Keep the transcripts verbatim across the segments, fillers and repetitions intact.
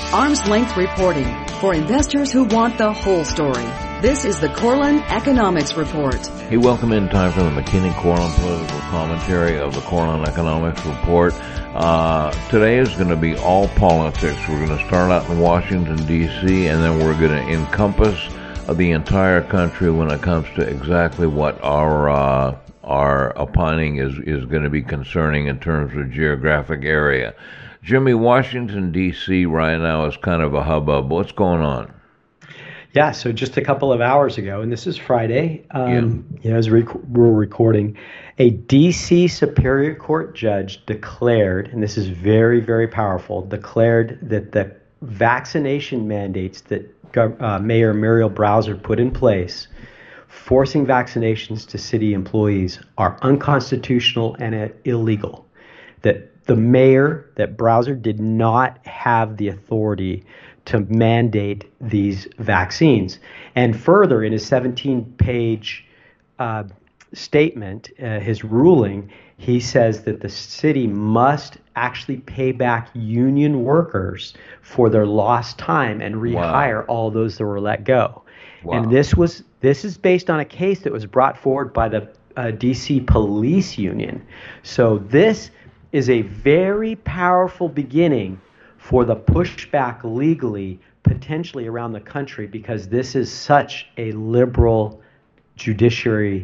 Arm's length reporting for investors who want the whole story. This is the Corlin Economics Report. Hey, welcome in time for the McKinney Corlin political commentary of the Corlin Economics Report. Uh, today is going to be all politics. We're going to start out in Washington, D C, and then we're going to encompass the entire country when it comes to exactly what our uh, our opining is, is going to be concerning in terms of geographic area. Jimmy, Washington, D C right now is kind of a hubbub. What's going on? Yeah, so just a couple of hours ago, and this is Friday, um, yeah. you know, as rec- we're recording, a D C Superior Court judge declared, and this is very, very powerful, declared that the vaccination mandates that uh, Mayor Muriel Bowser put in place, forcing vaccinations to city employees, are unconstitutional and uh, illegal. That the mayor, that Bowser did not have the authority to mandate these vaccines. And further, in his seventeen-page uh, statement, uh, his ruling, he says that the city must actually pay back union workers for their lost time and rehire wow. all those that were let go. Wow. And this was this is based on a case that was brought forward by the uh, D C Police Union. So this is a very powerful beginning for the pushback legally, potentially around the country, because this is such a liberal judiciary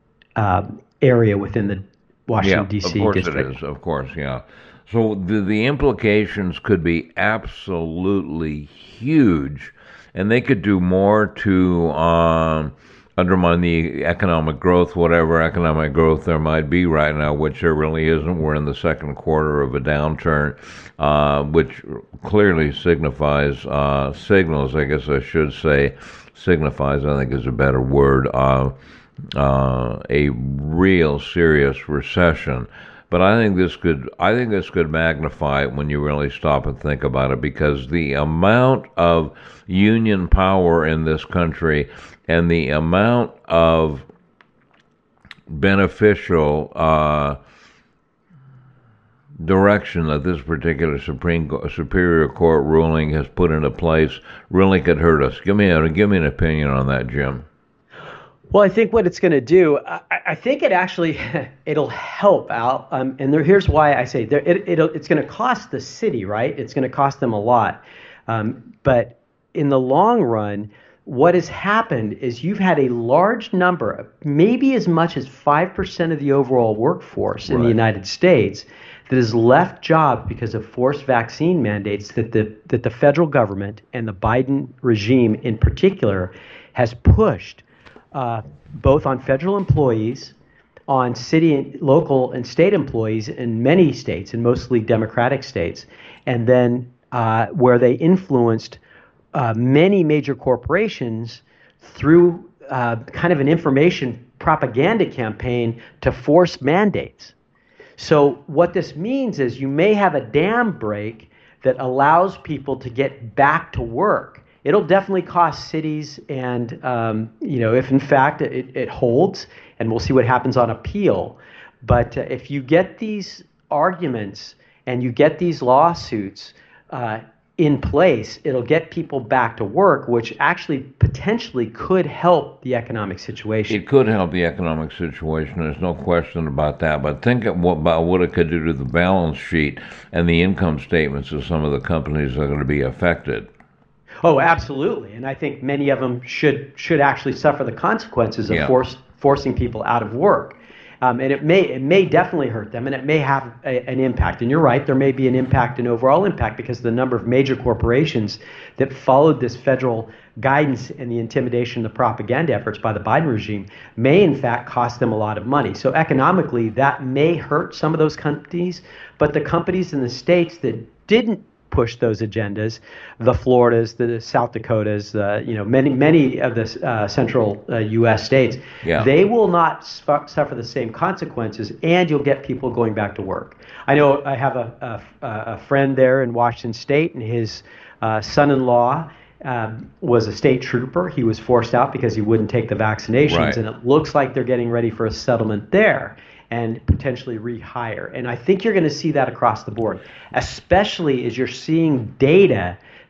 uh, area within the Washington, yeah, D C of course district. It is, of course, yeah. So the, the implications could be absolutely huge, and they could do more to um, undermine the economic growth, whatever economic growth there might be right now, which there really isn't. We're in the second quarter of a downturn, uh, which clearly signifies, uh, signals, I guess I should say, signifies, I think is a better word, uh, uh, a real serious recession. But I think this could, I think this could magnify it when you really stop and think about it, because the amount of union power in this country and the amount of beneficial uh, direction that this particular Supreme Superior Court ruling has put into place really could hurt us. Give me a, give me an opinion on that, Jim. Well, I think what it's going to do, I, I think it actually, it'll help out. Um, and there, here's why I say there, it, it'll, it's going to cost the city, right? It's going to cost them a lot. Um, but in the long run, what has happened is you've had a large number, maybe as much as five percent of the overall workforce in right. the United States, that has left jobs because of forced vaccine mandates that the that the federal government and the Biden regime in particular has pushed uh, both on federal employees, on city and local and state employees in many states, and mostly Democratic states, and then uh, where they influenced Uh, many major corporations through uh, kind of an information propaganda campaign to force mandates. So what this means is you may have a dam break that allows people to get back to work. It'll definitely cost cities, and um, you know, if in fact it, it holds, and we'll see what happens on appeal. But uh, if you get these arguments and you get these lawsuits uh, in place, it'll get people back to work, which actually potentially could help the economic situation. It could help the economic situation. There's no question about that. But think about what it could do to the balance sheet and the income statements of some of the companies that are going to be affected. Oh, absolutely. And I think many of them should should actually suffer the consequences of yeah. force, forcing people out of work. Um, and it may it may definitely hurt them, and it may have a, an impact. And you're right, there may be an impact, an overall impact, because the number of major corporations that followed this federal guidance and the intimidation, the propaganda efforts by the Biden regime may in fact cost them a lot of money. So economically, that may hurt some of those companies, but the companies in the states that didn't push those agendas, the Floridas, the South Dakotas, uh, you know, many many of the uh, central uh, U S states, yeah. they will not su- suffer the same consequences, and you'll get people going back to work. I know I have a a, a friend there in Washington State, and his uh, son-in-law um, was a state trooper. He was forced out because he wouldn't take the vaccinations, right. and it looks like they're getting ready for a settlement there and potentially rehire. And I think you're going to see that across the board, especially as you're seeing data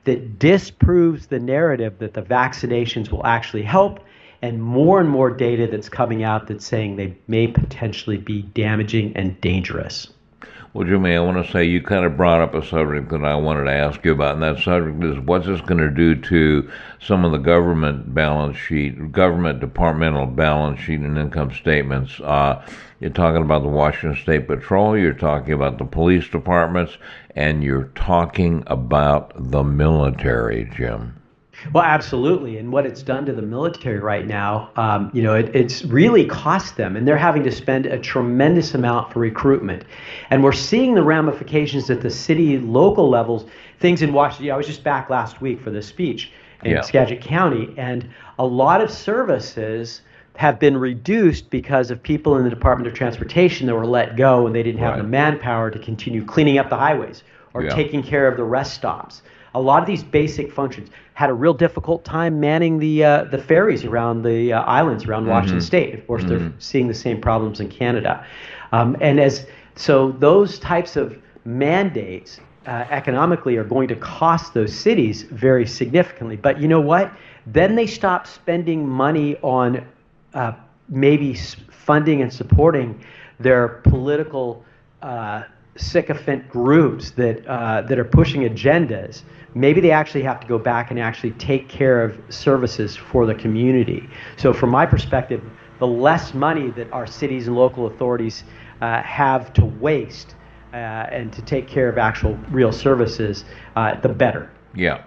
that disproves the narrative that the vaccinations will actually help, and more and more data that's coming out that's saying they may potentially be damaging and dangerous. Well, Jimmy, I want to say you kind of brought up a subject that I wanted to ask you about, and that subject is what's this going to do to some of the government balance sheet, government departmental balance sheet and income statements. Uh, you're talking about the Washington State Patrol, you're talking about the police departments, and you're talking about the military, Jim. Well, absolutely. And what it's done to the military right now, um, you know, it, it's really cost them, and they're having to spend a tremendous amount for recruitment. And we're seeing the ramifications at the city, local levels, things in Washington. I was just back last week for this speech in yeah. Skagit County, and a lot of services have been reduced because of people in the Department of Transportation that were let go and they didn't have right. the manpower to continue cleaning up the highways or yeah. taking care of the rest stops. A lot of these basic functions had a real difficult time manning the uh, the ferries around the uh, islands around mm-hmm. Washington State. Of course, mm-hmm. they're seeing the same problems in Canada. Um, and as so those types of mandates uh, economically are going to cost those cities very significantly. But you know what? Then they stop spending money on uh, maybe funding and supporting their political uh, sycophant groups that uh, that are pushing agendas. Maybe they actually have to go back and actually take care of services for the community. So from my perspective, the less money that our cities and local authorities uh, have to waste uh, and to take care of actual real services, uh, the better. Yeah.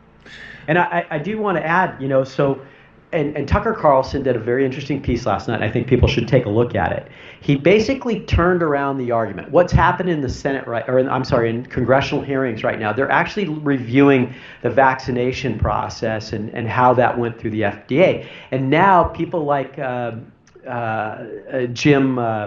And I, I do want to add, you know, so And, and Tucker Carlson did a very interesting piece last night. I think people should take a look at it. He basically turned around the argument. What's happened in the Senate, right, or in, I'm sorry, in congressional hearings right now, they're actually reviewing the vaccination process and, and how that went through the F D A. And now people like uh, uh, uh, Jim, uh,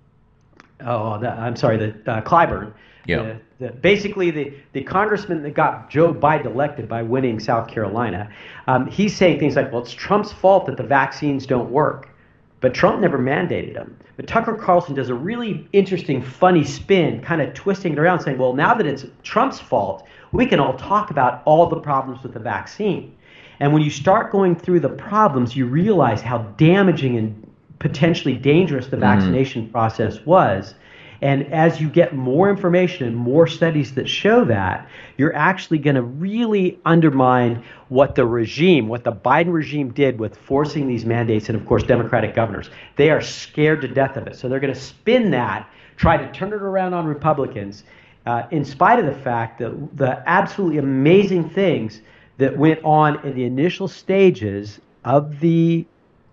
oh, the, I'm sorry, the uh, Clyburn, yeah. the, the, basically the, the congressman that got Joe Biden elected by winning South Carolina, um, he's saying things like, well, it's Trump's fault that the vaccines don't work. But Trump never mandated them. But Tucker Carlson does a really interesting, funny spin, kind of twisting it around, saying, well, now that it's Trump's fault, we can all talk about all the problems with the vaccine. And when you start going through the problems, you realize how damaging and potentially dangerous the vaccination mm-hmm. process was. And as you get more information and more studies that show that, you're actually going to really undermine what the regime, what the Biden regime did with forcing these mandates, and of course, Democratic governors. They are scared to death of it. So they're going to spin that, try to turn it around on Republicans, uh, in spite of the fact that the absolutely amazing things that went on in the initial stages of the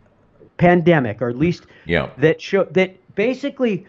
pandemic, or at least yeah. that show that basically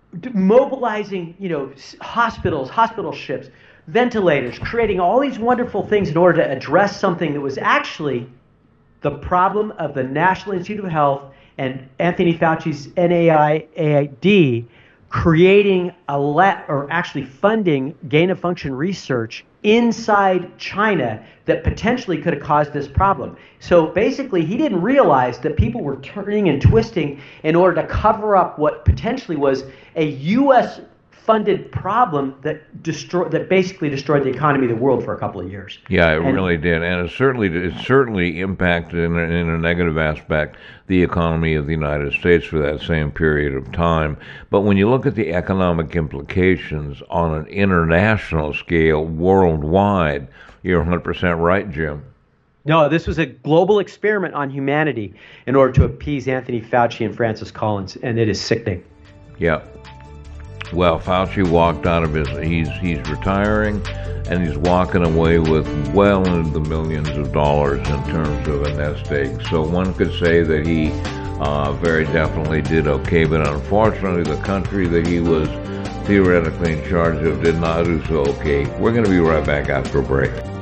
mobilizing, you know, hospitals, hospital ships, ventilators, creating all these wonderful things in order to address something that was actually the problem of the National Institute of Health and Anthony Fauci's N A I D creating a let or actually funding gain of function research inside China that potentially could have caused this problem. So basically, he didn't realize that people were turning and twisting in order to cover up what potentially was a U S funded problem that destroy that basically destroyed the economy of the world for a couple of years. Yeah, it and, really did, and it certainly it certainly impacted in a, in a negative aspect the economy of the United States for that same period of time. But when you look at the economic implications on an international scale, worldwide, you're one hundred percent right, Jim. No, this was a global experiment on humanity in order to appease Anthony Fauci and Francis Collins, and it is sickening. Yeah. Well, Fauci walked out of his, he's he's retiring, and he's walking away with well into the millions of dollars in terms of a nest egg. So one could say that he uh, very definitely did okay, but unfortunately the country that he was theoretically in charge of did not do so okay. We're going to be right back after a break.